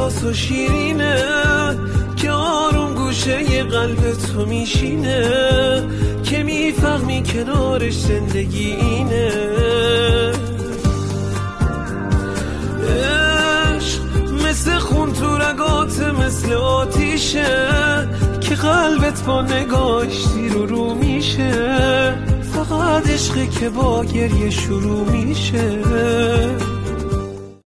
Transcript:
زیباست و شیرینه که آروم گوشه قلب تو میشینه، که میفهمی کنارش زندگی اینه. عشق مثل خون تو رگات، مثل آتیشه که قلبت با نگاهش زیر و رو میشه. فقط عشقه که با گریه شروع میشه.